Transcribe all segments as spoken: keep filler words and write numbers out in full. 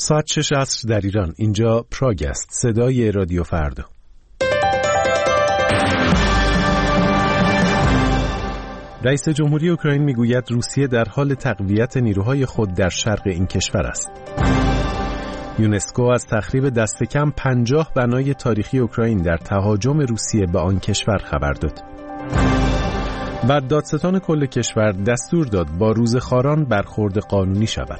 ساعت شش عصر در ایران. اینجا پراگ است. صدای رادیو فردا. رئیس جمهوری اوکراین میگوید روسیه در حال تقویت نیروهای خود در شرق این کشور است. یونسکو از تخریب دست کم پنجاه بنای تاریخی اوکراین در تهاجم روسیه به آن کشور خبر داد. و دادستان کل کشور دستور داد با روزخواران برخورد قانونی شود.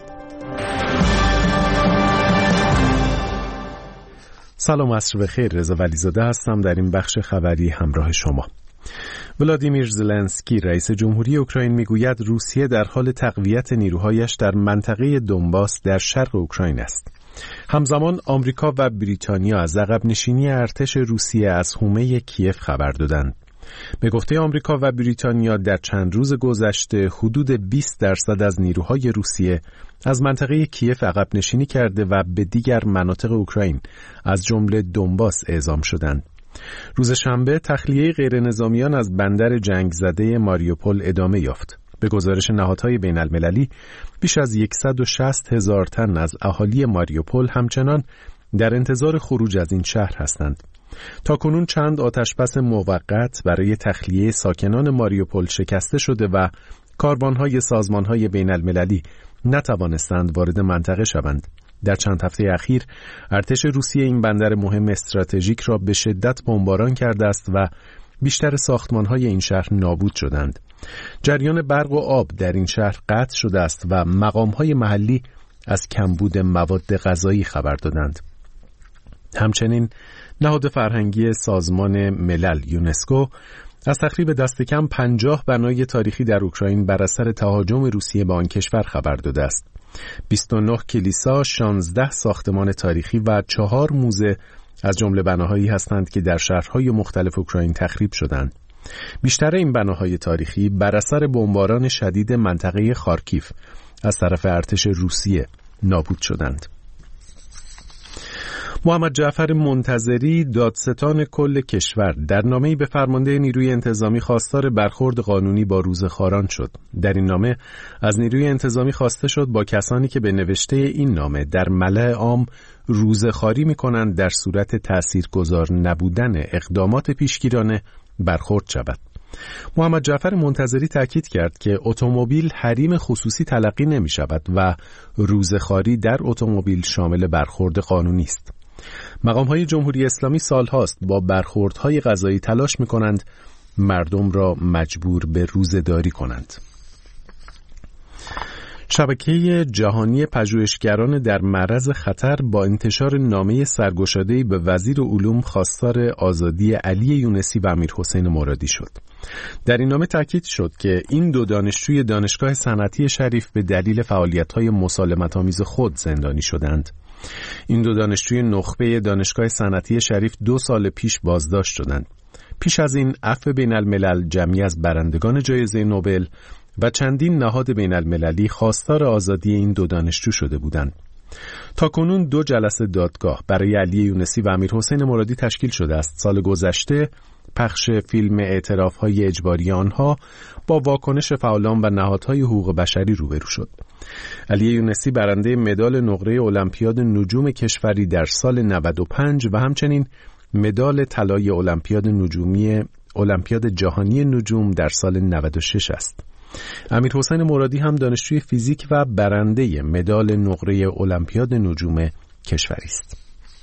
سلام، عصر بخیر. رضا ولیزاده هستم. در این بخش خبری همراه شما. ولادیمیر زلنسکی رئیس جمهوری اوکراین میگوید روسیه در حال تقویت نیروهایش در منطقه دونباس در شرق اوکراین است. همزمان آمریکا و بریتانیا از عقب نشینی ارتش روسیه از حومه کیف خبر دادند. به گفته آمریکا و بریتانیا در چند روز گذشته حدود بیست درصد از نیروهای روسیه از منطقه کیف عقب نشینی کرده و به دیگر مناطق اوکراین از جمله دونباس اعزام شدند. روز شنبه تخلیه غیرنظامیان از بندر جنگ زده ماریوپول ادامه یافت. به گزارش نهادهای بین المللی بیش از صد و شصت هزار تن از اهالی ماریوپول همچنان در انتظار خروج از این شهر هستند. تاکنون چند آتشبس موقت برای تخلیه ساکنان ماریوپول شکسته شده و کاروانهای سازمانهای بین المللی نتوانستند وارد منطقه شوند. در چند هفته اخیر ارتش روسیه این بندر مهم استراتژیک را به شدت بمباران کرده است و بیشتر ساختمانهای این شهر نابود شدند. جریان برق و آب در این شهر قطع شده است و مقامهای محلی از کمبود مواد غذایی خبر دادند. همچنین نهاد فرهنگی سازمان ملل یونسکو از تخریب دست کم پنجاه بنای تاریخی در اوکراین بر اثر تهاجم روسیه به آن کشور خبر داده است. بیست و نه کلیسا، شانزده ساختمان تاریخی و چهار موزه از جمله بناهایی هستند که در شهرهای مختلف اوکراین تخریب شدند. بیشتر این بناهای تاریخی بر اثر بمباران شدید منطقه خارکیف از طرف ارتش روسیه نابود شدند. محمد جعفر منتظری دادستان کل کشور در نامه‌ای به فرمانده نیروی انتظامی خواستار برخورد قانونی با روزخواران شد. در این نامه از نیروی انتظامی خواسته شد با کسانی که به نوشته این نامه در ملأ عام روزخواری می‌کنند در صورت تاثیرگذار نبودن اقدامات پیشگیرانه برخورد شود. محمد جعفر منتظری تاکید کرد که اتومبیل حریم خصوصی تلقی نمی‌شود و روزخواری در اتومبیل شامل برخورد قانونی است. مقام‌های جمهوری اسلامی سال‌هاست با برخوردهای قضایی تلاش می‌کنند مردم را مجبور به روزه‌داری کنند. شبکه جهانی پژوهشگران در معرض خطر با انتشار نامه سرگشاده‌ای به وزیر علوم خواستار آزادی علی یونسی و امیرحسین مرادی شد. در این نامه تاکید شد که این دو دانشجوی دانشگاه صنعتی شریف به دلیل فعالیت‌های مسالمت‌آمیز خود زندانی شدند. این دو دانشجوی نخبه دانشگاه صنعتی شریف دو سال پیش بازداشت شدند. پیش از این عفو بین الملل جمعی از برندگان جایزه نوبل و چندین نهاد بین المللی خواستار آزادی این دو دانشجو شده بودند. تاکنون دو جلسه دادگاه برای علی یونسی و امیرحسین مرادی تشکیل شده است. سال گذشته پخش فیلم اعتراف‌های اجباری آنها با واکنش فعالان و نهادهای حقوق بشری روبرو شد. علی یونسی برنده مدال نقره المپیاد نجوم کشوری در سال نود و پنج و همچنین مدال طلای المپیاد نجومی المپیاد جهانی نجوم در سال نود و شش است. امیرحسین مرادی هم دانشجوی فیزیک و برنده مدال نقره المپیاد نجوم کشوری است.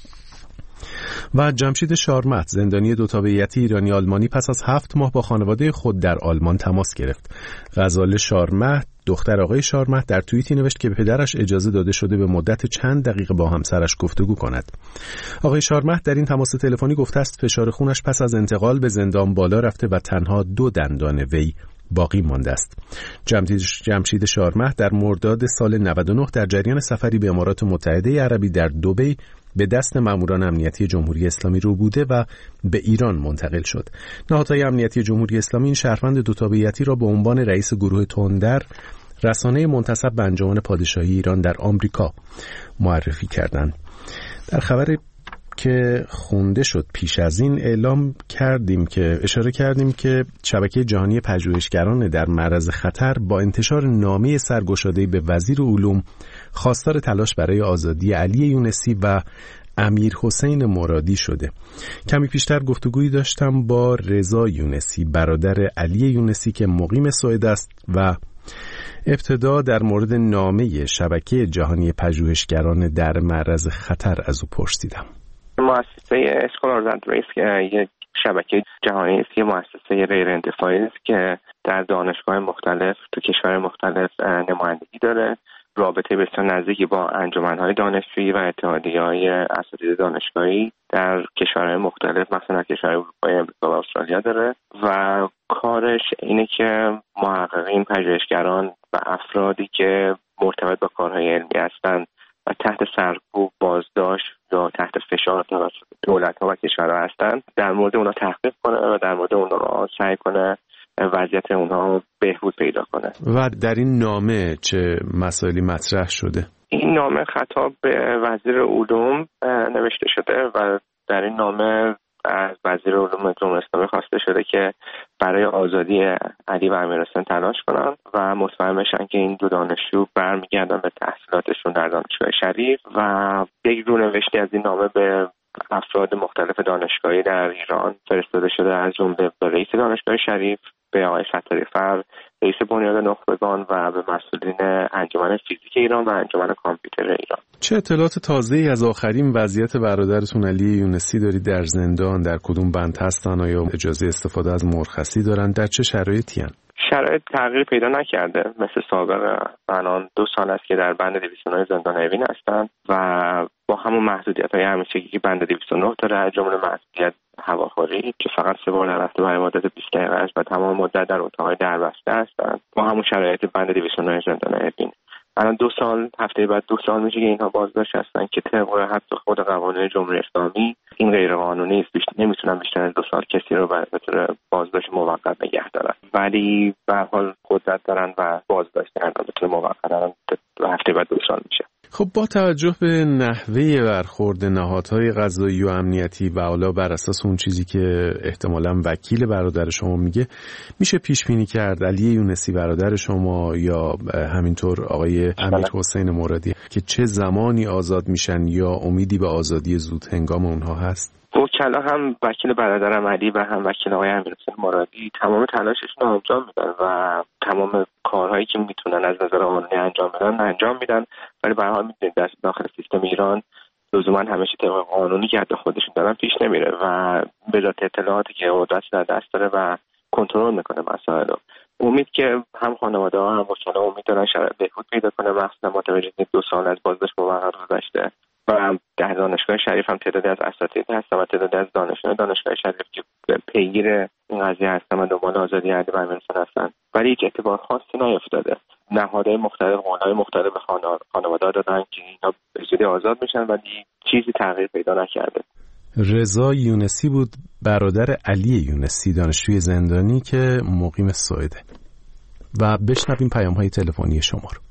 و جمشید شارمهد زندانی دو تابعیتی ایرانی آلمانی پس از هفت ماه با خانواده خود در آلمان تماس گرفت. غزاله شارمهد دختر آقای شارمهد در توییتی نوشت که به پدرش اجازه داده شده به مدت چند دقیقه با همسرش گفتگو کند. آقای شارمهد در این تماس تلفنی گفته است فشار خونش پس از انتقال به زندان بالا رفته و تنها دو دندان وی باقی مانده است. جمشید شارمهد در مرداد سال نود و نه در جریان سفری به امارات متحده عربی در دبی به دست ماموران امنیتی جمهوری اسلامی رو بوده و به ایران منتقل شد. نهادهای امنیتی جمهوری اسلامی این شهروند دو تابعیتی را به عنوان رئیس گروه تندر رسانه منتسب به انجمن پادشاهی ایران در آمریکا معرفی کردند. در خبر که خونده شد پیش از این اعلام کردیم که اشاره کردیم که شبکه جهانی پژوهشگران در معرض خطر با انتشار نامه سرگشاده‌ای به وزیر علوم خواستار تلاش برای آزادی علی یونسی و امیر حسین مرادی شده. کمی پیشتر گفتگویی داشتم با رضا یونسی برادر علی یونسی که مقیم سوئد است و ابتدا در مورد نامه شبکه جهانی پژوهشگران در معرض خطر از او پرسیدم. مؤسسه اسکولارز اند ریسک یک شبکه جهانی است که مؤسسه غیر انتفاعی است که در دانشگاه مختلف تو کشور مختلف نمایندگی داره. رابطه بسیار نزدیکی با انجمن‌های دانشجویی و اتحادیه‌های اساتید دانشگاهی در کشورهای مختلف مثلا کشورهای اروپایی، آمریکا و استرالیا داره و کارش اینه که محققین، پژوهشگران و افرادی که مرتبط با کارهای علمی هستند و تحت سرکوب، بازداشت یا تحت فشار توسط دولت‌ها و کشورها هستند در مورد اونها تحقیق کنه و در مورد اونها سعی کنه وضعیت اونها بهبود پیدا کنه. و در این نامه چه مسائلی مطرح شده؟ این نامه خطاب به وزیر علوم نوشته شده و در این نامه از وزیر علوم جمهوری اسلامی خواسته شده که برای آزادی علی و امیرحسین تلاش کنن و مطمئن بشن که این دو دانشجو برمیگردن به تحصیلاتشون در دانشگاه شریف و یک رونوشتی از این نامه به افراد مختلف دانشگاهی در ایران فرستاده شده، از جمله به رئیس دانشگاه شریف، به آقای ستاری فر، رئیس بنیاد نخبگان و به مسئولین انجمن فیزیک ایران و انجمن کامپیوتر ایران. چه اطلاعات تازه‌ای از آخرین وضعیت برادرتون علی یونسی دارید؟ در زندان در کدوم بند هستن؟ آیا اجازه استفاده از مرخصی دارن؟ در چه شرایطی هستن؟ شرایط تغییر پیدا نکرده، مثل سابق. الان دو سال است که در بند دویست و نه زندان اوین هستن و با همون محدودیت‌های همیشگی که بند دویست و نه داره، از جمله محدودیت هواخوری که فقط سه بار در هفته برای مدت بیست دقیقه است و تمام مدت در اتاق‌های دربسته هستن، با همون شرایط بند دویست و نه زندان اوین. الان دو سال هفته بعد دو سال میشه که اینها بازداشت هستن که طبق حتی خود قوانین جمهوری اسلامی این غیر قانونی است. نمیتونن بیشتر از دو سال کسی رو به طور بازداشت موقت نگه دارن، ولی به هر حال قدرت دارن و بازداشت کردن به طور موقت دارن. هفته بعد دو سال میشه. خب با توجه به نحوه برخورد نهادهای قضایی و امنیتی و حالا بر اساس اون چیزی که احتمالاً وکیل برادر شما میگه، میشه پیش بینی کرد علی یونسی برادر شما یا همینطور آقای امیر حسین مرادی که چه زمانی آزاد میشن یا امیدی به آزادی زود هنگام اونها هست؟ وکلا هم وکیل برادرم علی و هم وکیل آقای امیرحسین مرادی تمام تلاششون رو انجام میدن و تمام کارهایی که میتونن از نظر قانونی انجام بدن انجام میدن، ولی به هر حال میدونید در داخل سیستم ایران لزوما همیشه طبق قانونی که حتی خودشون دارن پیش نمیره و به ذات اطلاعاتی که قدرت در دست داره و کنترل میکنه مسائل رو. امید که هم خانواده ها هم وکلا امید دارن شرایط بهبود پیدا کنه، مخصوصا متوجه دو سال از بازداشت موقت گذشته و در دانشگاه شریف هم تعدادی از اساتید هستن و تعدادی از دانشجویان دانشگاه شریف که پیگیر این قضیه هستن و دنبال آزادی علی و امیرحسین هستن، ولی هیچ اتفاق خاصی نیفتاده. نهادهای مختلف، قولهای مختلف به خانواده دادن که اینا به زودی آزاد میشن ولی چیزی تغییر پیدا نکرده. رضا یونسی بود، برادر علی یونسی، دانشجوی زندانی که مقیم سوئده. و بشنویم پیام‌های تلفنی شما رو.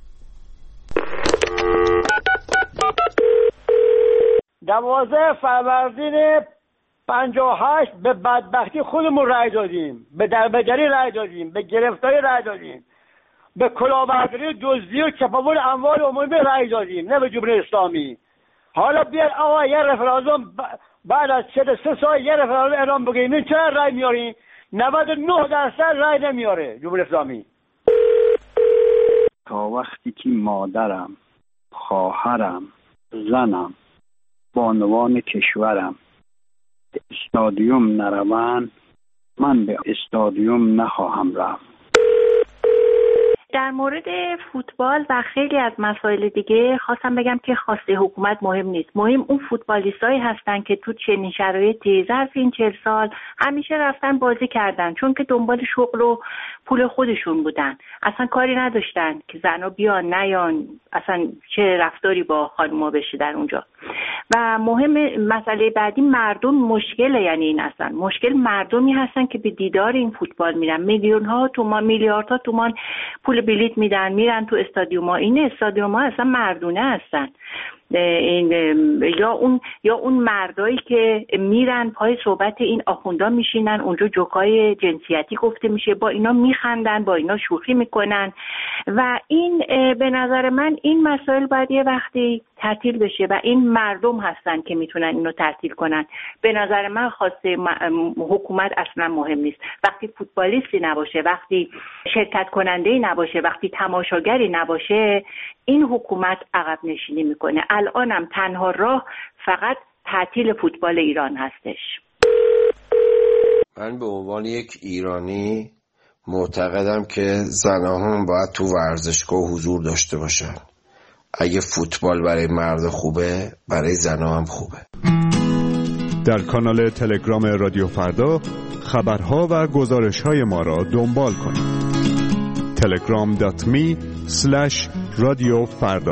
دوازده فروردین پنجاه و هشت به بدبختی خودمون رای دادیم، به دربدری رای دادیم، به گرفتاری رای دادیم، به کلاهبرداری، دزدی و کپاول اموال عمومی رای دادیم، نه به جمهوری اسلامی. حالا بیار آقا یه رفراندوم بعد از چهل و سه سال یه رفراندوم اعلام بگیم، این چرا رای میارین؟ نود و نه درصد رای نمیاره جمهوری اسلامی. تا وقتی که مادرم، خواهرم، زنم، بانوان کشورم به استادیوم نروند، من به استادیوم نخواهم رفت. در مورد فوتبال و خیلی از مسائل دیگه خواستم بگم که خواسته حکومت مهم نیست. مهم اون فوتبالیستایی هستن که تو چنین شرایطی ظرف این چهل سال همیشه رفتن بازی کردن، چون که دنبال شغل و پول خودشون بودن، اصلا کاری نداشتن که زنا بیان نیان، اصلا چه رفتاری با خانوما بشه در اونجا. و مهم مسئله بعدی مردم مشکله، یعنی این اصلا مشکل مردمی هستن که به دیدار این فوتبال میرن، میلیون ها تومان، میلیاردها تومان پول بلیت میدن، میرن تو استادیوم ها. این استادیوم ها اصلا مردونه هستن این یا اون یا اون مردایی که میرن پای صحبت این آخوندا میشینن اونجا جوکای جنسیتی گفته میشه، با اینا میخندن، با اینا شوخی میکنن و این به نظر من این مسائل باید یه وقتی تعطیل بشه و این مردم هستن که میتونن اینو تعطیل کنن. به نظر من خواسته حکومت اصلا مهم نیست. وقتی فوتبالیستی نباشه، وقتی شرکت کننده‌ای نباشه، وقتی تماشاگری نباشه، این حکومت عقب نشینی میکنه. الانم تنها راه فقط تعطیل فوتبال ایران هستش. من به عنوان یک ایرانی معتقدم که زنها هم باید تو ورزشگاه حضور داشته باشن. اگه فوتبال برای مرد خوبه، برای زنها هم خوبه. در کانال تلگرام رادیو فردا خبرها و گزارش‌های ما را دنبال کنید. تلگرام دات می اسلش رادیو فردا.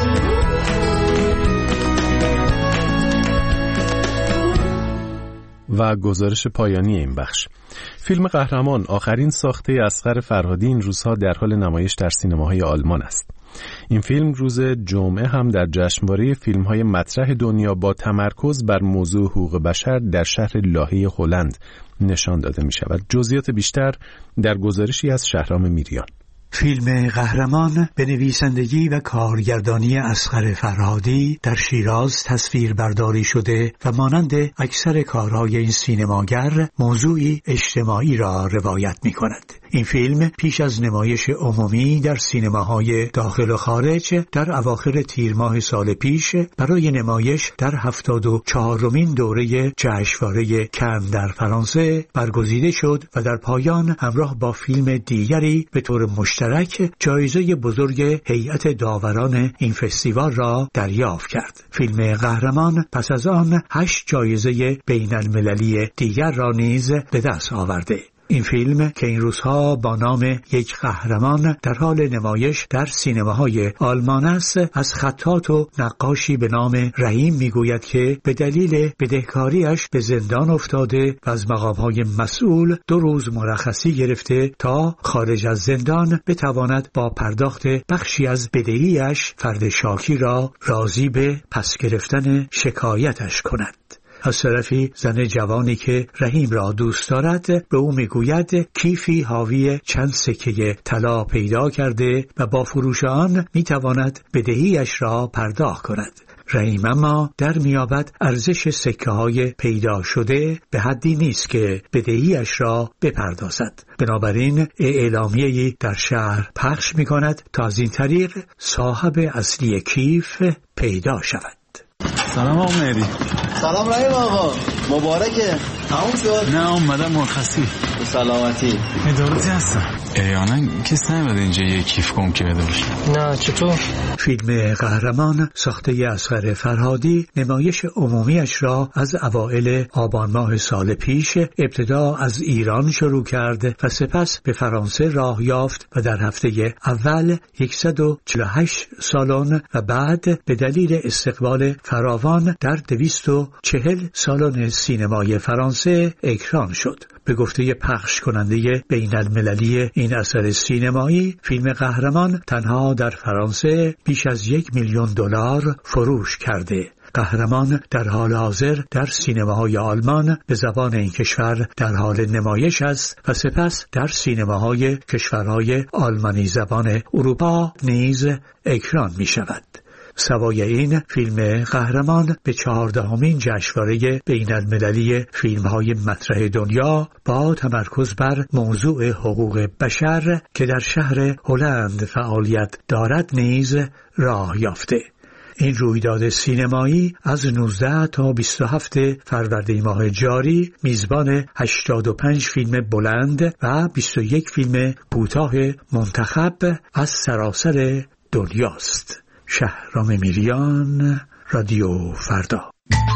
و گزارش پایانی این بخش. فیلم قهرمان، آخرین ساخته اصغر فرهادی، این روزها در حال نمایش در سینماهای آلمان است. این فیلم روز جمعه هم در جشنواره فیلم‌های مطرح دنیا با تمرکز بر موضوع حقوق بشر در شهر لاهه هلند نشان داده می‌شود. جزئیات بیشتر در گزارشی از شهرام میریان. فیلم قهرمان به نویسندگی و کارگردانی اصغر فرهادی در شیراز تصویر برداری شده و مانند اکثر کارهای این سینماگر موضوعی اجتماعی را روایت می کند. این فیلم پیش از نمایش عمومی در سینماهای داخل و خارج در اواخر تیر ماه سال پیش برای نمایش در هفتاد و چهارمین دوره جشنواره کن در فرانسه برگزیده شد و در پایان همراه با فیلم دیگری به طور مشترک جایزه بزرگ هیئت داوران این فستیوال را دریافت کرد. فیلم قهرمان پس از آن هشت جایزه بین المللی دیگر را نیز به دست آورده. این فیلم که این روزها با نام یک قهرمان در حال نمایش در سینماهای آلمان است، از خطاط و نقاشی به نام رحیم میگوید که به دلیل بدهکاریش به زندان افتاده و از مقامهای مسئول دو روز مرخصی گرفته تا خارج از زندان بتواند با پرداخت بخشی از بدهیش فرد شاکی را راضی به پس گرفتن شکایتش کند. از طرفی زن جوانی که رحیم را دوست دارد به او میگوید کیفی حاوی چند سکه طلا پیدا کرده و با فروش آن میتواند بدهیش را پرداخت کند. رحیم اما در میابد ارزش سکه های پیدا شده به حدی نیست که بدهیش را بپردازد. بنابراین اعلامیه‌ای در شهر پخش میکند تا از این طریق صاحب اصلی کیف پیدا شود. سلام آقا مهدی. سلام رحیم آقا، مبارکه. تموم شد؟ نه اومدم مرخصی. به سلامتی. ادارتی هستم. احیانا کس نمیده اینجا یه کیف گم کرده باشه. نه چطور؟ فیلم قهرمان ساخته اصغر فرهادی نمایش عمومیش را از اوائل آبان ماه سال پیش ابتدا از ایران شروع کرد و سپس به فرانسه راه یافت و در هفته اول صد و چهل و هشت سالن و بعد به دلیل استقبال فراوان در دویست و چهل سالن سینمای فرانسه اکران شد. به گفته پخش کننده بین المللی این اثر سینمایی، فیلم قهرمان تنها در فرانسه بیش از یک میلیون دلار فروش کرده. قهرمان در حال حاضر در سینماهای آلمان به زبان این کشور در حال نمایش است و سپس در سینماهای کشورهای آلمانی زبان اروپا نیز اکران می شود. سوای این، فیلم قهرمان به چهاردهمین جشنواره بین المللی فیلم‌های مطرح دنیا با تمرکز بر موضوع حقوق بشر که در شهر هلند فعالیت دارد نیز راه یافته. این رویداد سینمایی از نوزده تا بیست و هفت فروردین ماه جاری میزبان هشتاد و پنج فیلم بلند و بیست و یک فیلم کوتاه منتخب از سراسر دنیاست. شهرام میریان، رادیو فردا.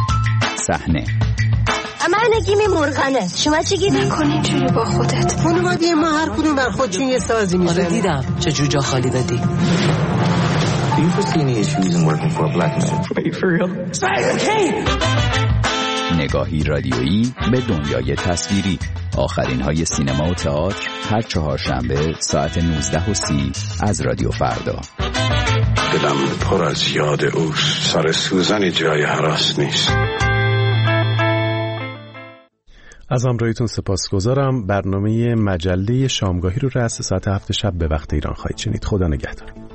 صحنه من نگیم مرغنه. شما چی گیر نکنی جوری با خودت؟ اونو باید یه ما هر کدوم بر خودشون یه سازی میزنه. آره دیدم چجور جا خالی دادی. Do you foresee any issues in working for a black man? Are you for real? نگاهی رادیویی به دنیای تصویری. آخرین های سینما و تئاتر هر چهارشنبه ساعت نوزده و سی از رادیو فردا. دلم پر از یاد اوست، سر سوزنی جای هراس نیست. از همراهیتون سپاسگزارم. برنامه مجله شامگاهی رو رأس ساعت هفت شب به وقت ایران خواهید شنید. خدا نگهدار.